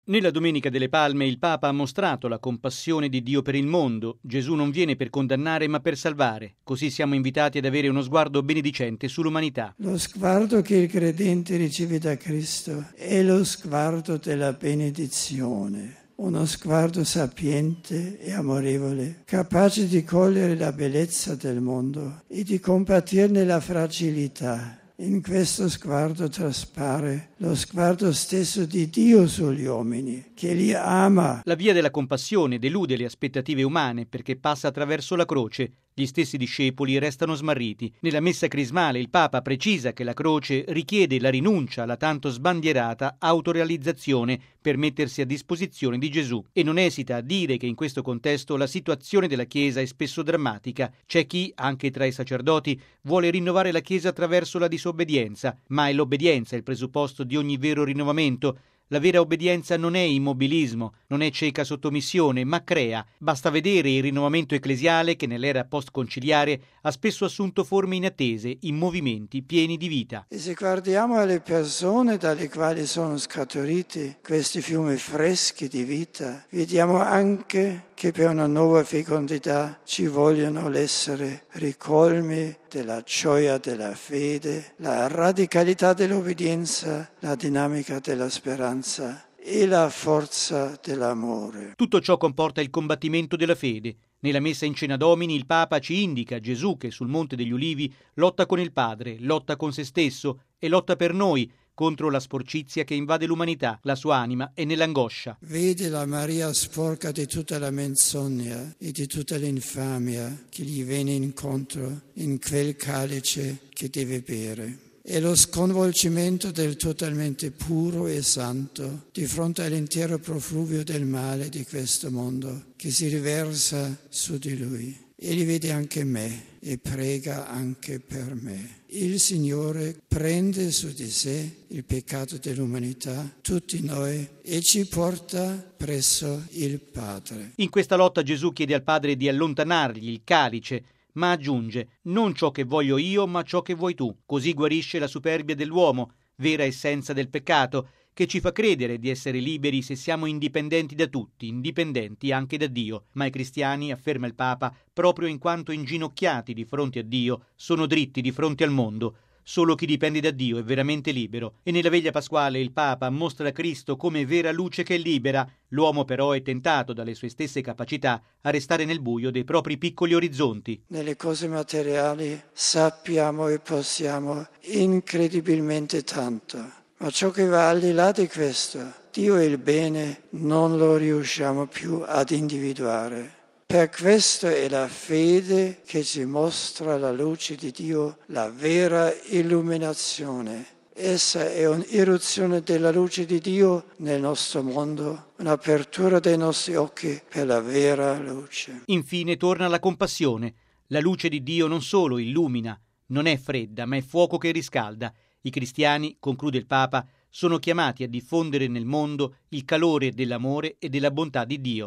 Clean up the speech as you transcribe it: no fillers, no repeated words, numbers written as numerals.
Nella Domenica delle Palme il Papa ha mostrato la compassione di Dio per il mondo. Gesù non viene per condannare ma per salvare. Così siamo invitati ad avere uno sguardo benedicente sull'umanità. Lo sguardo che il credente riceve da Cristo è lo sguardo della benedizione. Uno sguardo sapiente e amorevole, capace di cogliere la bellezza del mondo e di compatirne la fragilità. In questo sguardo traspare lo sguardo stesso di Dio sugli uomini, che li ama. La via della compassione delude le aspettative umane perché passa attraverso la croce. Gli stessi discepoli restano smarriti. Nella messa crismale il Papa precisa che la croce richiede la rinuncia alla tanto sbandierata autorealizzazione per mettersi a disposizione di Gesù e non esita a dire che in questo contesto la situazione della Chiesa è spesso drammatica. C'è chi, anche tra i sacerdoti, vuole rinnovare la Chiesa attraverso la disobbedienza, ma è l'obbedienza il presupposto di ogni vero rinnovamento. La vera obbedienza non è immobilismo, non è cieca sottomissione, ma crea. Basta vedere il rinnovamento ecclesiale che nell'era post-conciliare ha spesso assunto forme inattese, in movimenti pieni di vita. E se guardiamo alle persone dalle quali sono scaturiti questi fiumi freschi di vita, vediamo anche che per una nuova fecondità ci vogliono l'essere ricolmi della gioia della fede, la radicalità dell'obbedienza, la dinamica della speranza e la forza dell'amore. Tutto ciò comporta il combattimento della fede. Nella messa in Cena Domini il Papa ci indica Gesù che sul Monte degli Ulivi lotta con il Padre, lotta con se stesso e lotta per noi, contro la sporcizia che invade l'umanità, la sua anima è nell'angoscia. Vede la Maria sporca di tutta la menzogna e di tutta l'infamia che gli viene incontro in quel calice che deve bere. E lo sconvolgimento del totalmente puro e santo di fronte all'intero profluvio del male di questo mondo che si riversa su di lui. Egli vede anche me e prega anche per me. Il Signore prende su di sé il peccato dell'umanità, tutti noi, e ci porta presso il Padre. In questa lotta Gesù chiede al Padre di allontanargli il calice, ma aggiunge: non ciò che voglio io, ma ciò che vuoi tu. Così guarisce la superbia dell'uomo, vera essenza del peccato, che ci fa credere di essere liberi se siamo indipendenti da tutti, indipendenti anche da Dio. Ma i cristiani, afferma il Papa, proprio in quanto inginocchiati di fronte a Dio, sono dritti di fronte al mondo. Solo chi dipende da Dio è veramente libero. E nella veglia pasquale il Papa mostra Cristo come vera luce che libera. L'uomo però è tentato dalle sue stesse capacità a restare nel buio dei propri piccoli orizzonti. Nelle cose materiali sappiamo e possiamo incredibilmente tanto. Ma ciò che va al di là di questo, Dio e il bene, non lo riusciamo più ad individuare. Per questo è la fede che ci mostra la luce di Dio, la vera illuminazione. Essa è un'irruzione della luce di Dio nel nostro mondo, un'apertura dei nostri occhi per la vera luce. Infine torna la compassione. La luce di Dio non solo illumina, non è fredda, ma è fuoco che riscalda. I cristiani, conclude il Papa, sono chiamati a diffondere nel mondo il calore dell'amore e della bontà di Dio.